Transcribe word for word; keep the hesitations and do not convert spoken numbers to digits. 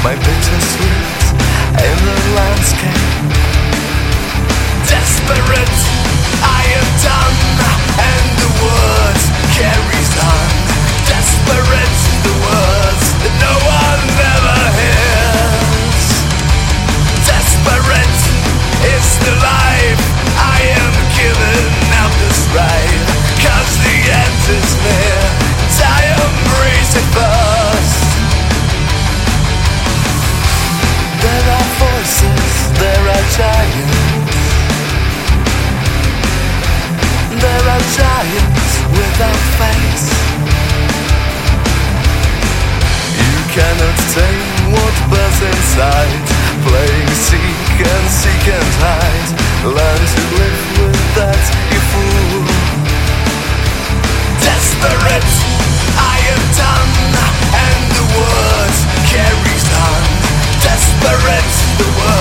my bittersweet in the landscape. Desperate, I am done, and the words carries on. Desperate, the words that no one ever hears. Desperate is the life I am given out this ride, 'cause the end is near, and I embrace it first. There are voices, there are giants. There are giants without face. You cannot tame what burns inside. Playing seek and seek and hide. Learn to live with that, you fool. Desperate, I am done, and the words carries on. Desperate, the words